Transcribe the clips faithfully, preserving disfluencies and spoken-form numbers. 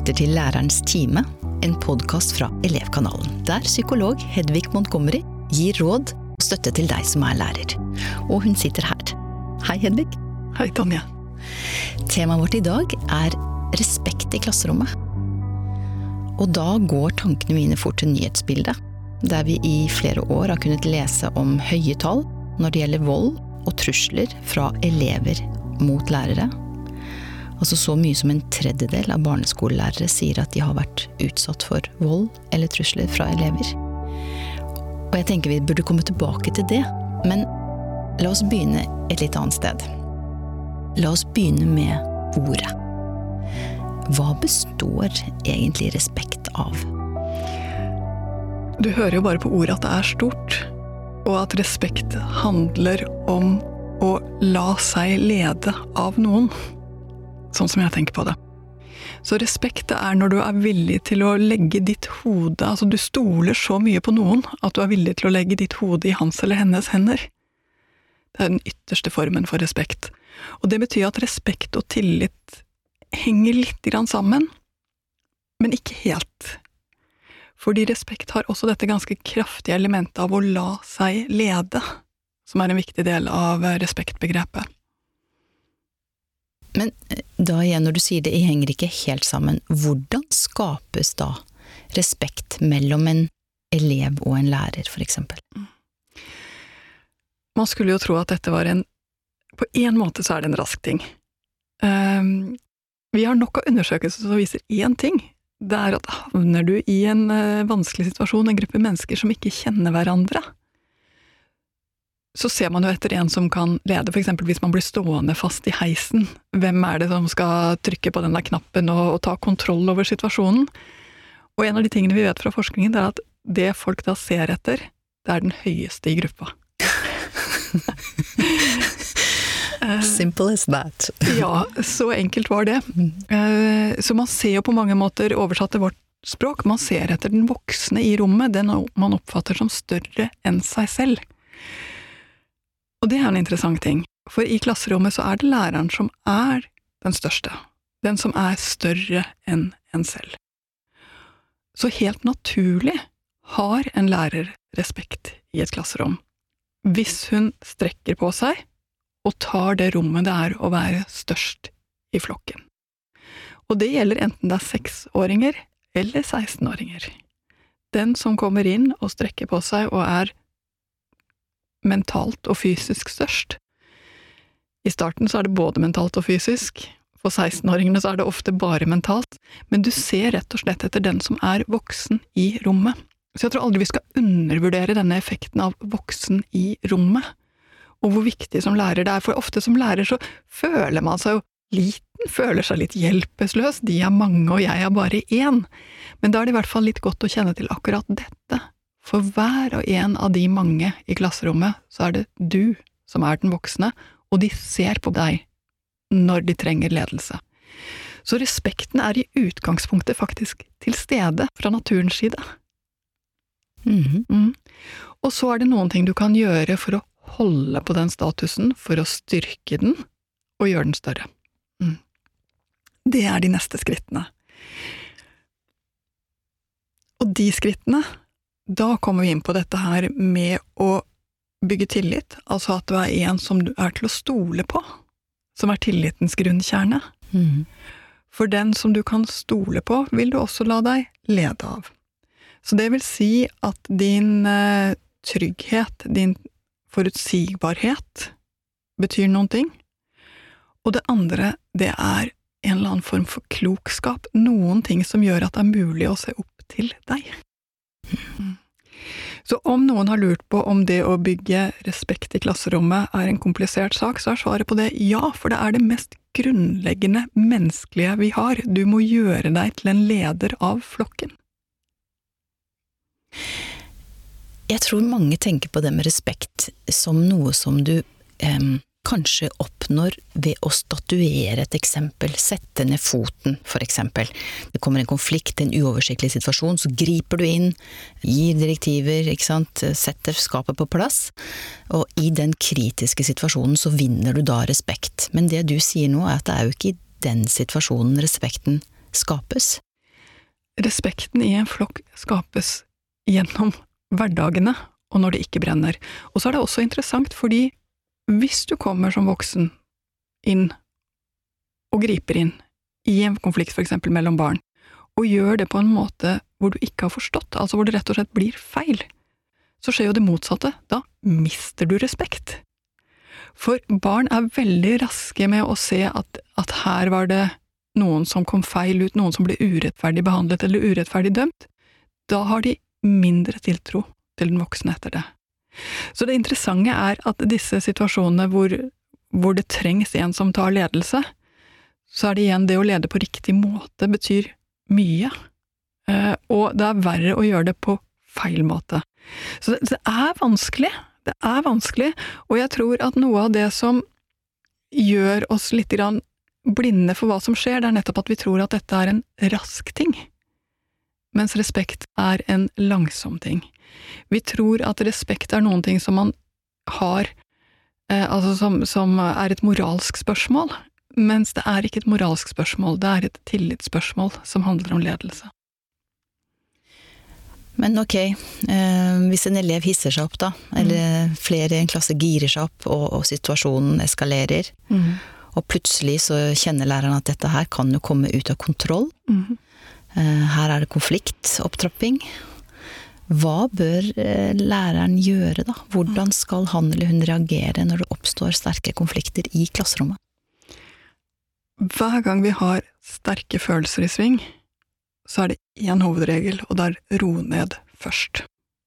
lytter til Lærerens time, en podcast fra Elevkanalen, der psykolog Hedvig Montgomery gir råd og støtte til deg som er lærer. Og hun sitter her. Hei Hedvig. Hei Tonje. Temaet vårt i dag er respekt i klasserommet. Og da går tankene mine fort til nyhetsbildet, der vi i flere år har kunnet lese om høye tall når det gjelder vold og trusler fra elever mot lærere. Altså så mye som en tredjedel av barneskolelærere sier at de har vært utsatt for vold eller trusler fra elever. Og jeg tenker vi burde komme tilbake til det, men la oss begynne et litt annet sted. La oss begynne med ordet. Hva består egentlig respekt av? Du hører jo bare på ordet at det er stort, og at respekt handler om å la seg lede av noen. Sånn som jeg tenker på det. Så respekt er når du er villig til å legge ditt hode, altså du stoler så mye på noen, at du er villig til å legge ditt hode i hans eller hennes hender. Det er den ytterste formen for respekt. Og det betyr at respekt og tillit henger litt grann sammen, men ikke helt. Fordi respekt har også dette ganske kraftige elementet av å la seg lede, som er en viktig del av respektbegrepet. Men da igjen, når du sier det, jeg henger ikke helt sammen. Hvordan skapes da respekt mellom en elev og en lærer, for eksempel? Man skulle jo tro at dette var en, på en måte så er det en rask ting. Um, vi har nok av undersøkelser som viser én ting. Det er at havner du i en uh, vanskelig situasjon, en gruppe mennesker som ikke kjenner hverandre, så ser man jo etter en som kan lede, for eksempel hvis man blir stående fast i heisen. Hvem er det som skal trykke på den der knappen og, og ta kontroll over situasjonen? Og en av de tingene vi vet fra forskningen er at det folk da ser etter, det er den høyeste i gruppa. Simple as that. Ja, så enkelt var det. Så man ser jo på mange måter oversatt til vårt språk, man ser etter den voksne i rommet, den man oppfatter som større enn seg selv. Og det er en interessant ting, for i klasserommet så er det læreren som er den største, den som er større enn en selv. Så helt naturlig har en lærer respekt i et klasserom, hvis hun strekker på seg og tar det rommet det er å være størst i flokken. Og det gjelder enten det er seksåringer eller sekstenåringer. Den som kommer inn og strekker på seg og er mentalt og fysisk størst. I starten så er det både mentalt og fysisk. For sekstenåringene så er det ofte bare mentalt. Men du ser rett og slett etter den som er voksen i rommet. Så jeg tror aldri vi skal undervurdere denne effekten av voksen i rommet. Og hvor viktig som lærer det er. For ofte som lærer så føler man seg jo liten, føler seg litt hjelpeløs. De er mange og jeg er bare én. Men da er det i hvert fall litt godt å kjenne til akkurat dette. For hver og en av de mange i klasserommet, så er det du som er den voksne, og de ser på deg når de trenger ledelse. Så respekten er i utgangspunktet faktisk til stede fra naturens side. Mm-hmm. Mm. Og så er det noen ting du kan gjøre for å holde på den statusen, for å styrke den, og gjøre den større. Mm. Det er de neste skrittene. Og de skrittene, da kommer vi inn på dette her med å bygge tillit, altså at du er en som du er til å stole på, som er tillitens grunnkjerne. Mm. For den som du kan stole på, vil du også la deg lede av. Så det vil si at din eh, trygghet, din forutsigbarhet betyr noen ting, og det andre, det er en eller annen form for klokskap, noen ting som gjør at det er mulig å se opp til deg. Mm. Så om noen har lurt på om det å bygge respekt i klasserommet er en komplisert sak, så er svaret på det ja, for det er det mest grunnleggende menneskelige vi har. Du må gjøre deg til en leder av flokken. Jeg tror mange tenker på det med respekt som noe som du eh, kanskje oppnår ved å statuere et eksempel, sette ned foten, for eksempel. Det kommer en konflikt, en uoversiktlig situasjon, så griper du inn, gir direktiver, ikke sant, setter skapet på plass, og i den kritiske situasjonen så vinner du da respekt. Men det du sier nå er at det er jo ikke i den situasjonen respekten skapes. respekten i en flokk skapes gjennom hverdagene, og når det ikke brenner. Og så er det også interessant, fordi hvis du kommer som voksen inn, og griper inn, i en konflikt for eksempel mellom barn, og gjør det på en måte hvor du ikke har forstått, altså hvor det rett og slett blir feil, så skjer jo det motsatte. Da mister du respekt. For barn er veldig raske med å se at, at her var det noen som kom feil ut, noen som ble urettferdig behandlet eller urettferdig dømt. Da har de mindre tiltro til den voksne etter det. Så det interessante er at disse situasjonene hvor, hvor det trengs en som tar ledelse, så er det igjen det å lede på riktig måte betyr mye, eh, og det er verre å gjøre det på feil måte. Så det, det er vanskelig, det er vanskelig, og jeg tror at noe av det som gjør oss litt grann blinde for hva som skjer, det er nettopp at vi tror at dette er en rask ting, mens respekt er en langsom ting. Vi tror at respekt er noen ting som man har, eh, altså som, som er et moralsk spørsmål, mens det er ikke et moralsk spørsmål, det er et tillitsspørsmål som handler om ledelse. Men ok, eh, hvis en elev hisser seg opp da, eller mm. flere i en klasse girer seg opp, og, og situasjonen eskalerer, mm. og plutselig så kjenner læreren at dette her kan jo komme ut av kontroll. Mm. Eh, her er det konflikt, opptrapping. Hva bør eh, læreren gjøre da? Hvordan skal han eller hun reagere når det oppstår sterke konflikter i klasserommet? Hver gang vi har sterke følelser i sving, så er det en hovedregel, og det er ro ned først.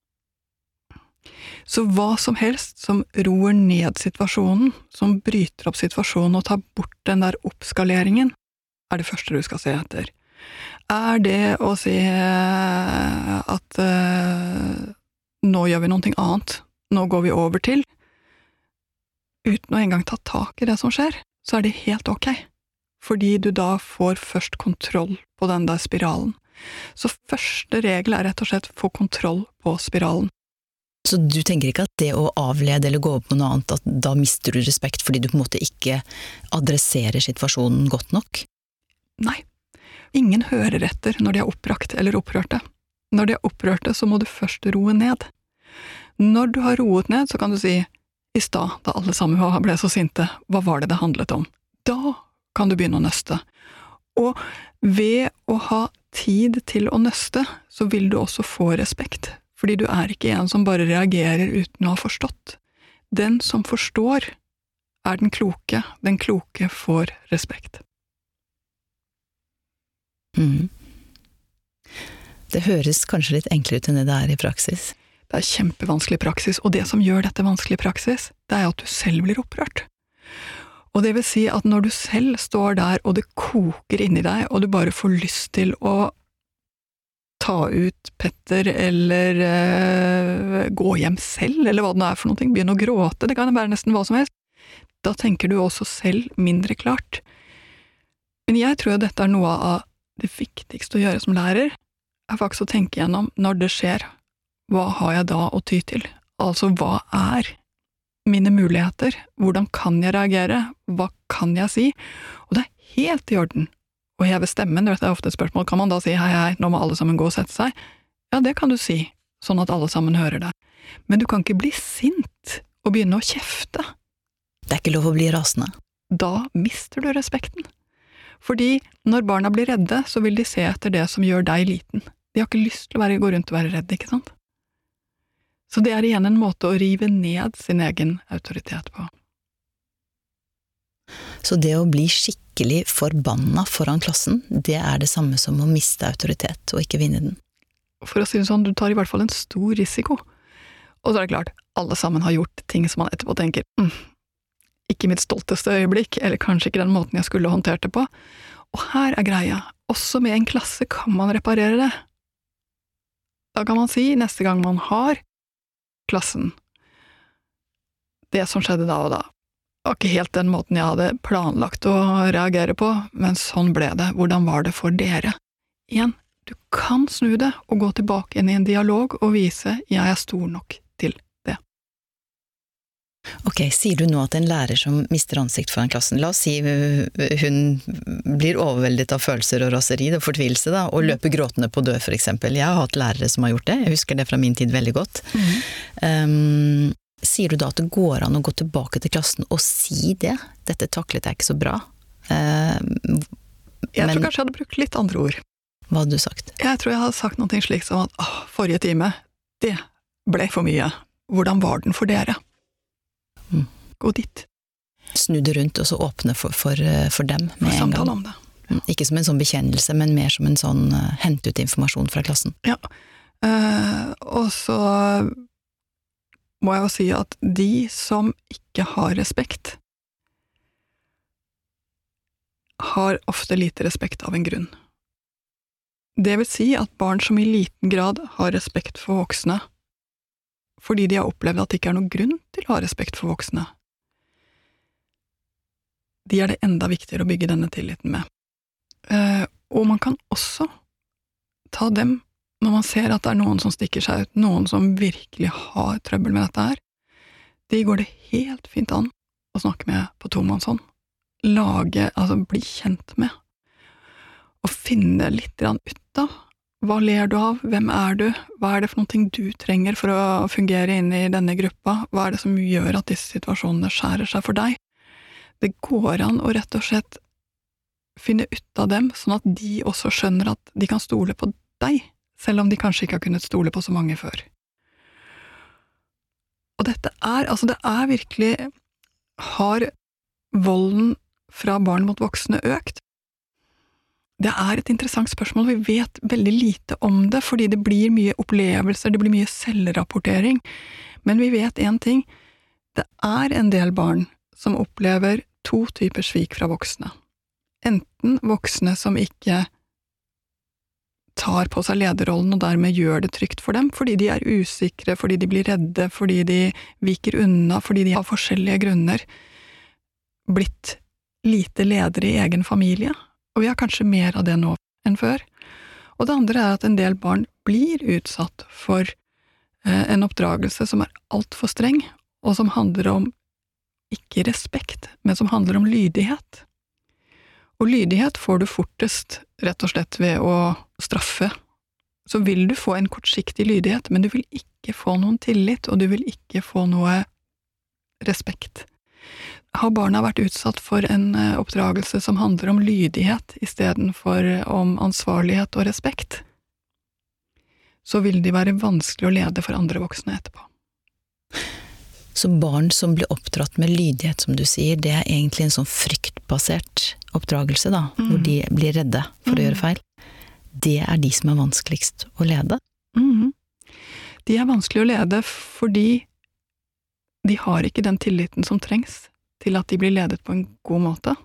Så hva som helst som roer ned situasjonen, som bryter opp situasjonen og tar bort den der oppskaleringen, er det første du skal se etter. Er det å si at uh, nå gjør vi noe annet, nå går vi over til, uten å engang ta tak i det som skjer, så er det helt ok. Fordi du da får først kontroll på den der spiralen. Så første regel er rett og slett få kontroll på spiralen. Så du tenker ikke at det å avlede eller gå over på noe annet, at da mister du respekt fordi du på en måte ikke adresserer situasjonen godt nok? Nei. Ingen hører etter når de er opprakt eller opprørte. Når de er opprørte, så må du først roe ned. Når du har roet ned, så kan du si, i stad, da alle sammen ble så sinte, hva var det det handlet om? Da kan du begynne å nøste. Og ved å ha tid til å nøste, så vil du også få respekt, fordi du er ikke en som bare reagerer uten å ha forstått. Den som forstår, er den kloke. Den kloke får respekt. Mm. Det høres kanskje litt enklere ut enn det det er i praksis. Det er kjempevanskelig praksis, og det som gjør dette vanskelig praksis, det er at du selv blir opprørt. Og det vil si at når du selv står der, og det koker inni deg, og du bare får lyst til å ta ut Petter, eller uh, gå hjem selv, eller hva det er for noe, begynne å gråte, det kan være nesten hva som helst, da tenker du også selv mindre klart. Men jeg tror at dette er noe av det viktigste å gjøre som lærer, er faktisk å tenke gjennom når det skjer, hva har jeg da å ty til? Altså, hva er mine muligheter? Hvordan kan jeg reagere? Hva kan jeg si? Og det er helt i orden å heve stemmen. Det er ofte et spørsmål. Kan man da si hei, hei, nå må alle sammen gå og sette seg? Ja, det kan du si, sånn at alle sammen hører det. Men du kan ikke bli sint og begynne å kjefte. Det er ikke lov å bli rasende. Da mister du respekten. Fordi når barna blir redde, så vil de se etter det som gjør deg liten. De har ikke lyst til å være, gå rundt og være redd, ikke sant? Så det er igjen en måte å rive ned sin egen autoritet på. Så det å bli skikkelig forbanna foran klassen, det er det samme som å miste autoritet og ikke vinne den? For å si det sånn, du tar i hvert fall en stor risiko. Og så er det klart, alle sammen har gjort ting som man etterpå tenker, mm, ikke mitt stolteste øyeblikk, eller kanskje ikke den måten jeg skulle håndtert det på. Og her er greia, også med en klasse kan man reparere det. Da kan man si, neste gang man har klassen, det som skjedde da og da, var ikke helt den måten jeg hadde planlagt å reagere på, men sånn ble det. Hvordan var det for dere? Igjen, du kan snu det og gå tilbake inn i en dialog og vise jeg er stor nok til det. Ok, sier du nå at en lærer som mister ansikt foran klassen, la oss si hun blir overveldet av følelser og raseri og fortvilelse da, og løper gråtende på død for eksempel. Jeg har hatt lærere som har gjort det, jeg husker det fra min tid veldig godt. Mm. Um, sier du da at det går an å gå tilbake til klassen og si det? Dette taklet jeg ikke så bra. Uh, jeg men, tror kanskje jeg hadde brukt litt andre ord. Hva hadde du sagt? Jeg tror jeg hadde sagt noe slik som at åh, forrige time, det ble for mye. Hvordan var den for dere? Mm. Gå dit. Snu det rundt og så åpne for, for, for dem med for en gang. Om det. Ja. Ikke som en sånn bekjennelse, men mer som en sånn uh, hente ut informasjon fra klassen. Ja, uh, og så må jeg jo si at de som ikke har respekt, har ofte lite respekt av en grunn. Det vil si at barn som i liten grad har respekt for voksne, fordi de har opplevd at det ikke er noen grunn til å ha respekt for voksne. De er det enda viktigere å bygge denne tilliten med. Eh, og man kan også ta dem når man ser at det er noen som stikker seg ut, noen som virkelig har trøbbel med dette her. De går det helt fint an å snakke med på tomannshånd. Lage, altså bli kjent med. Og finne litt grann ut av. Hva ler du av? Hvem er du? Hva er det for noe du trenger for å fungere inn i denne gruppa? Hva er det som gjør at disse situasjonene skjærer seg for deg? Det går an å rett og slett finne ut av dem, sånn at de også skjønner at de kan stole på deg, selv om de kanskje ikke har kunnet stole på så mange før. Og dette er, altså det er virkelig, har volden fra barn mot voksne økt? Det er et interessant spørsmål, vi vet veldig lite om det, fordi det blir mye opplevelser, det blir mye selvrapportering, men vi vet en ting, det er en del barn som opplever to typer svik fra voksne. Enten voksne som ikke tar på seg lederrollen og dermed gjør det trygt for dem, fordi de er usikre, fordi de blir redde, fordi de viker unna, fordi de av forskjellige grunner blitt lite ledere i egen familie, og vi har kanskje mer av det nå enn før. Og det andre er at en del barn blir utsatt for eh, en oppdragelse som er alt for streng, og som handler om ikke respekt, men som handler om lydighet. Og lydighet får du fortest rett og slett ved å straffe. Så vil du få en kortsiktig lydighet, men du vil ikke få noen tillit, og du vil ikke få noe respekt. Har barna vært utsatt for en oppdragelse som handler om lydighet i stedet for om ansvarlighet og respekt, så vil de være vanskelig å lede for andre voksne etterpå. Så barn som blir oppdratt med lydighet, som du sier, det er egentlig en sånn fryktbasert oppdragelse da, mm. hvor de blir redde for mm. å gjøre feil. Det er de som er vanskeligst å lede. Mm. De er vanskelig å lede fordi de har ikke den tilliten som trengs til at de blir ledet på en god måte.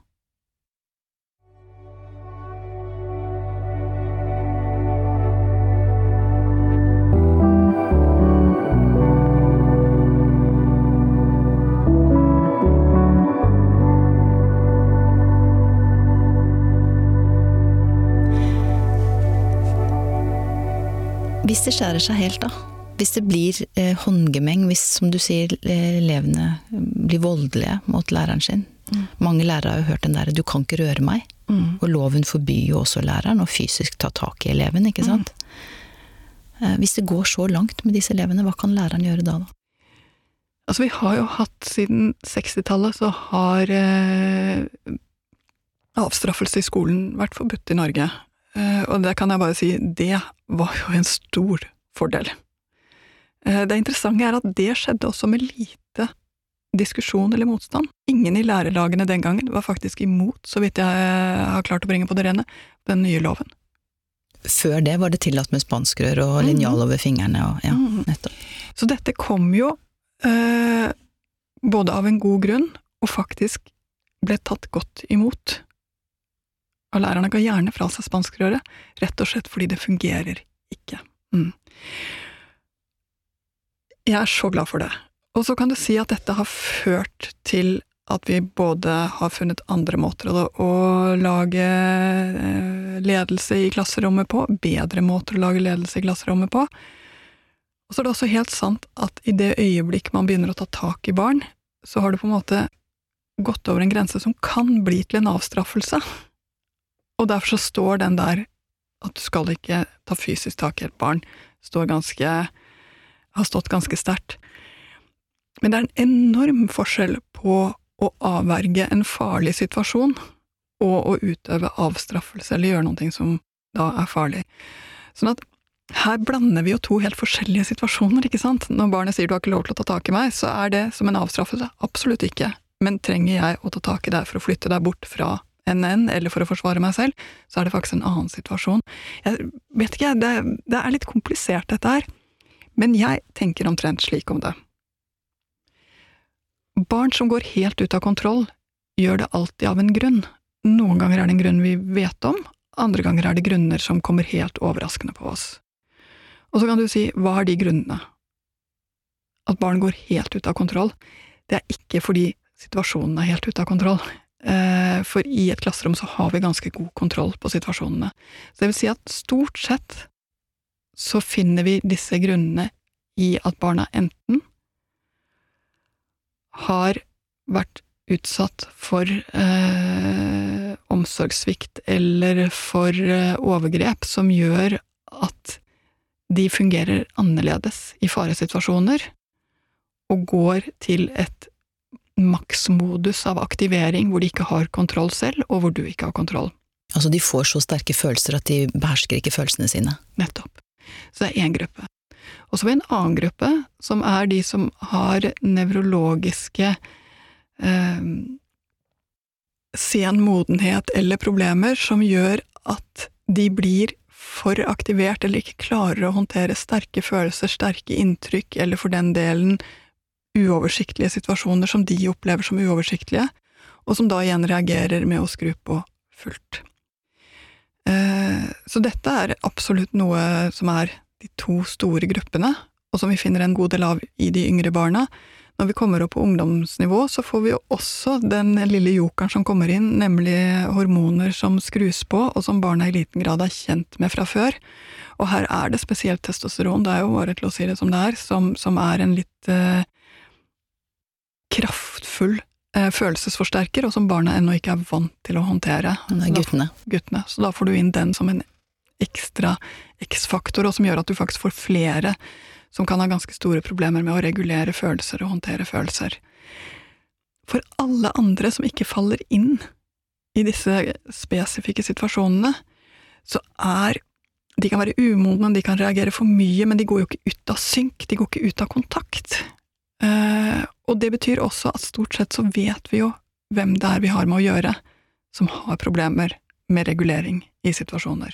Hvis det skjærer seg helt da, hvis det blir eh, håndgemeng, hvis, som du sier, elevene blir voldelige mot læreren sin. Mm. Mange lærere har jo hørt den der, du kan ikke røre meg. Mm. Og loven forbyr jo også læreren å fysisk ta tak i eleven, ikke sant? Mm. Eh, hvis det går så langt med disse elevene, hva kan læreren gjøre da da? Altså vi har jo hatt, siden sekstitallet så har eh, avstraffelse i skolen vært forbudt i Norge. Eh, og det kan jeg bare si, det var jo en stor fordel. Det interessante er at det skjedde også med lite diskusjon eller motstand. Ingen i lærerlagene den gangen var faktisk imot, så vidt jeg har klart å bringe på det rene, den nye loven. Før det var det tillatt med spanskrør og linjal over fingrene, og ja, nettopp. Så dette kom jo eh, både av en god grunn, og faktisk ble tatt godt imot. Og lærerne ga gjerne fra seg spanskrøret, rett og slett fordi det fungerer ikke. Mm. Jeg er så glad for det. Og så kan du si at dette har ført til at vi både har funnet andre måter å, å lage ledelse i klasserommet på, bedre måter å lage ledelse i klasserommet på. Og så er det også helt sant at i det øyeblikk man begynner å ta tak i barn, så har du på en måte gått over en grense som kan bli til en avstraffelse. Og derfor så står den der at du skal ikke ta fysisk tak i et barn, står ganske, har stått ganske sterkt. Men det er en enorm forskjell på å avverge en farlig situasjon og å utøve avstraffelse eller gjøre noe som da er farlig. Sånn at her blander vi jo to helt forskjellige situasjoner, ikke sant? Når barnet sier du har ikke lov til å ta tak i meg, så er det som en avstraffelse. Absolutt ikke. Men trenger jeg å ta tak i deg for å flytte deg bort fra N N, eller for å forsvare meg selv, så er det faktisk en annen situasjon. Jeg vet ikke, det, det er litt komplisert dette her, men jeg tenker omtrent slik om det. Barn som går helt ut av kontroll, gjør det alltid av en grunn. Noen ganger er det en grunn vi vet om, andre ganger er det grunner som kommer helt overraskende på oss. Og så kan du si, hva er de grunnene? At barn går helt ut av kontroll, det er ikke fordi situasjonen er helt ut av kontroll. For i et klasserom så har vi ganske god kontroll på situasjonene. Så det vil si at stort sett så finner vi disse grunnene i at barna enten har vært utsatt for eh, omsorgssvikt eller for eh, overgrep som gjør at de fungerer annerledes i faresituasjoner og går til et maksmodus av aktivering hvor de ikke har kontroll selv, og hvor du ikke har kontroll. Altså de får så sterke følelser at de behersker ikke følelsene sine. Nettopp. Så det er en gruppe. Og så har vi en annen gruppe, som er de som har nevrologiske eh, sen modenhet eller problemer som gjør at de blir for aktivert eller ikke klarer å håndtere sterke følelser, sterke inntrykk, eller for den delen uoversiktlige situasjoner som de opplever som uoversiktlige, og som da igjen reagerer med å skru på fullt. Eh, så dette er absolutt noe som er de to store gruppene, og som vi finner en god del av i de yngre barna. Når vi kommer opp på ungdomsnivå, så får vi jo også den lille jokeren som kommer inn, nemlig hormoner som skrus på, og som barna i liten grad er kjent med fra før. Og her er det spesielt testosteron, det er jo bare til å si det som det er, som, som er en litt eh, kraftfull eh, følelsesforsterker, og som barna ennå ikke er vant til å håndtere. Det er guttene. Da, guttene. Så da får du inn den som en ekstra X-faktor, og som gjør at du faktisk får flere som kan ha ganske store problemer med å regulere følelser og håndtere følelser. For alle andre som ikke faller inn i disse spesifikke situasjonene, så er de kan være umodne, de kan reagere for mye, men de går jo ikke ut av synk, de går ikke ut av kontakt. Uh, og det betyr også at stort sett så vet vi jo hvem det er vi har med å gjøre, som har problemer med regulering i situasjoner.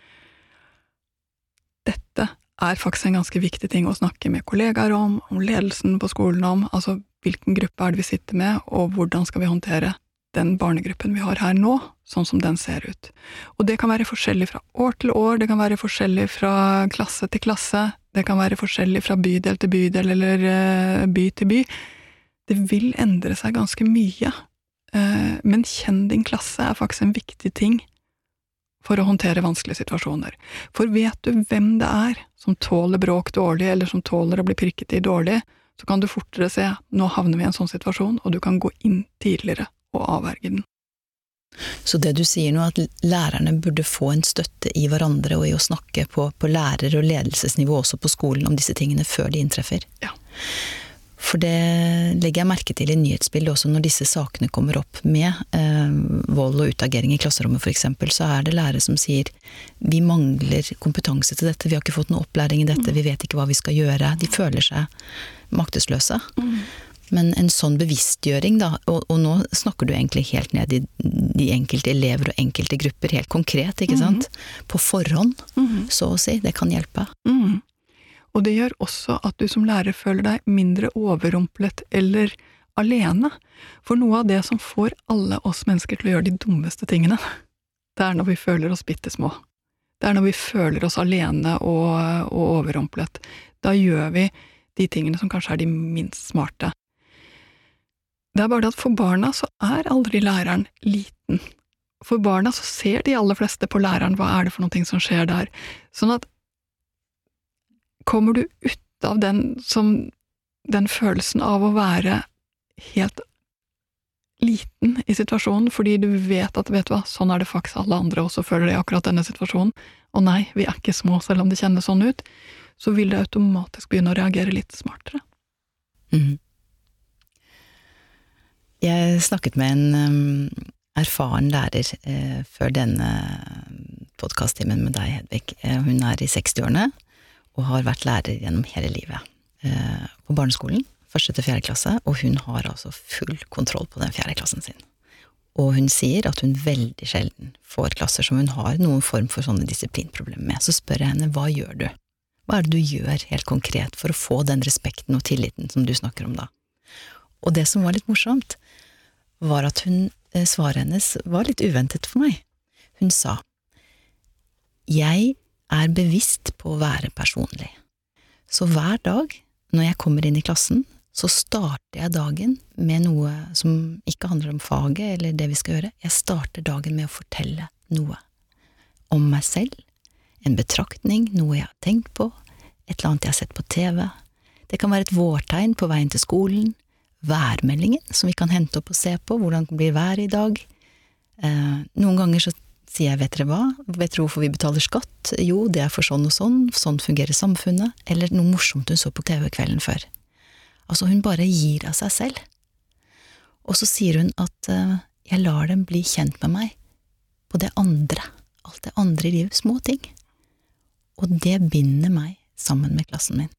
Dette er faktisk en ganske viktig ting å snakke med kollegaer om, om ledelsen på skolen om, altså hvilken gruppe er det vi sitter med, og hvordan skal vi håndtere den barnegruppen vi har her nå, sånn som den ser ut. Og det kan være forskjellig fra år til år, det kan være forskjellig fra klasse til klasse, det kan være forskjellig fra bydel til bydel eller uh, by til by. Det vil endre seg ganske mye, uh, men kjenn din klasse er faktisk en viktig ting for å håndtere vanskelige situasjoner. For vet du hvem det er som tåler bråk dårlig, eller som tåler å bli pirket i dårlig, så kan du fortere se, nå havner vi i en sånn situasjon, og du kan gå inn tidligere og avverge den. Så det du sier nå, at lærerne burde få en støtte i hverandre og i å snakke på, på lærer- og ledelsesnivå også på skolen om disse tingene før de inntreffer. Ja. For det legger jeg merke til i nyhetsbildet også når disse sakene kommer opp med eh, vold og utagering i klasserommet for eksempel, så er det lærere som sier vi mangler kompetanse til dette, vi har ikke fått noe opplæring i dette, vi vet ikke hva vi skal gjøre, de føler seg maktesløse. Mm. Men en sånn bevisstgjøring da, og, og nå snakker du egentlig helt ned i de enkelte elever og enkelte grupper, helt konkret, ikke sant? Mm-hmm. På forhånd, mm-hmm. så å si, det kan hjelpe. Mm. Og det gjør også at du som lærer føler deg mindre overrumplet eller alene. For noe av det som får alle oss mennesker til å gjøre de dummeste tingene, det er når vi føler oss bittesmå. Det er når vi føler oss alene og, og overrumplet. Da gjør vi de tingene som kanskje er de minst smarte. Det er bare det at for barna så er aldri læreren liten. For barna så ser de aller fleste på læreren, hva er det for noe som skjer der. Sånn at kommer du ut av den, som, den følelsen av å være helt liten i situasjonen, fordi du vet at, vet du hva, sånn er det faktisk alle andre også føler det i akkurat denne situasjonen, og nei, vi er ikke små selv om det kjennes sånn ut, så vil det automatisk begynne å reagere litt smartere. Mm. Jeg snakket med en um, erfaren lærer eh, før denne podcasttimen med deg, Hedvig. Eh, hun er i sekstiårene og har vært lærer gjennom hele livet eh, på barneskolen, første til fjerde klasse, og hun har altså full kontroll på den fjerde klassen sin. Og hun sier at hun veldig sjelden får klasser som hun har noen form for sånne disiplinproblemer med. Så spør jeg henne, hva gjør du? Hva er det du gjør helt konkret for å få den respekten og tilliten som du snakker om da? Og det som var litt morsomt, var at hun, svaret hennes var litt uventet for meg. Hun sa, jeg er bevisst på å være personlig. Så hver dag, når jeg kommer inn i klassen, så starter jeg dagen med noe som ikke handler om faget eller det vi skal gjøre. Jeg starter dagen med å fortelle noe om meg selv, en betraktning, noe jeg har tenkt på, et eller annet jeg har sett på T V. Det kan være et vårtegn på veien til skolen, værmeldingen som vi kan hente opp og se på, hvordan blir været i dag. Eh, noen ganger så sier jeg, vet dere hva? Vet dere hvorfor vi betaler skatt? Jo, det er for sånn og sånn, sånn fungerer samfunnet, eller noe morsomt hun så på T V kvelden før. Altså hun bare gir av seg selv. Og så sier hun at uh, jeg lar dem bli kjent med meg på det andre, alt det andre i livet, små ting. Og det binder meg sammen med klassen min.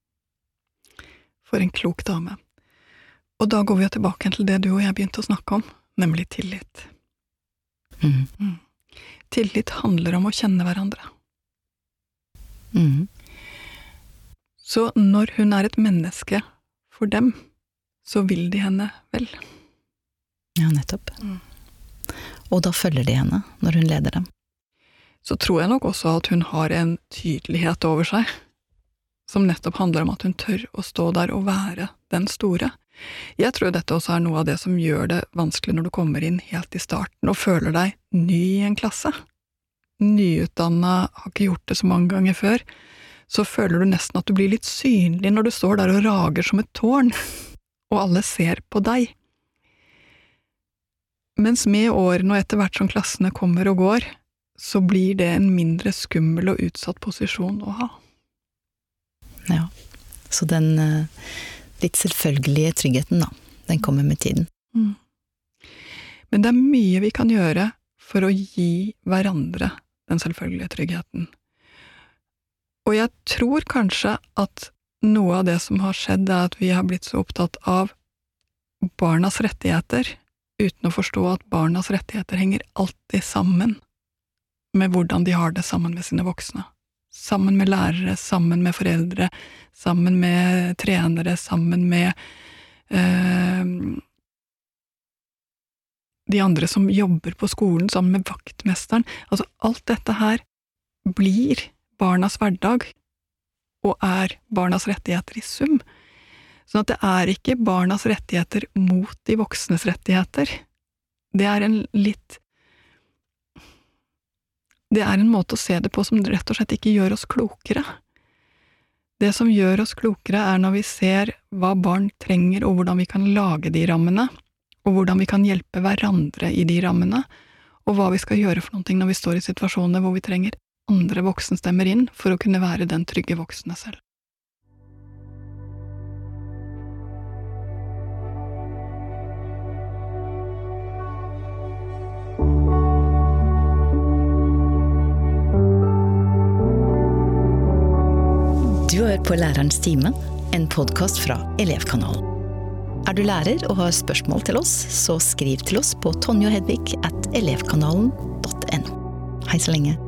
For en klok dame. Og da går vi tilbake til det du og jeg begynte å snakke om, nemlig tillit. Mm. Mm. Tillit handler om å kjenne hverandre. Mm. Så når hun er et menneske for dem, så vil de henne vel. Ja, nettopp. Mm. Og da følger de henne når hun leder dem. Så tror jeg nok også at hun har en tydelighet over seg, som nettopp handler om at hun tør å stå der og være den store. Jeg tror dette også er noe av det som gjør det vanskelig når du kommer inn helt i starten og føler deg ny i en klasse. Nyutdannet, har ikke gjort det så mange ganger før, så føler du nesten at du blir litt synlig når du står der og rager som et tårn, og alle ser på deg. Mens med årene og etter hvert som klassene kommer og går, så blir det en mindre skummel og utsatt posisjon å ha. Ja, så den uh, litt selvfølgelige tryggheten da, den kommer med tiden. Mm. Men det er mye vi kan gjøre for å gi hverandre den selvfølgelige tryggheten. Og jeg tror kanskje at noe av det som har skjedd er at vi har blitt så opptatt av barnas rettigheter, uten å forstå at barnas rettigheter henger alltid sammen med hvordan de har det sammen med sine voksne. Sammen med lærere, sammen med foreldre, sammen med trenere, sammen med øh, de andre som jobber på skolen, sammen med vaktmesteren. Altså alt dette her blir barnas hverdag, og er barnas rettigheter i sum. Sånn at det er ikke barnas rettigheter mot de voksnes rettigheter. Det er en litt Det er en måte å se det på som rett og slett ikke gjør oss klokere. Det som gjør oss klokere er når vi ser hva barn trenger, og hvordan vi kan lage de rammene, og hvordan vi kan hjelpe hverandre i de rammene, og hva vi skal gjøre for noe når vi står i situasjoner hvor vi trenger andre voksne stemmer inn for å kunne være den trygge voksne selv. Du hører på Lærerens time, en podcast fra Elevkanalen. Er du lærer og har spørsmål til oss, så skriv til oss på tonjohedvig at elevkanalen punktum no. Hei så lenge!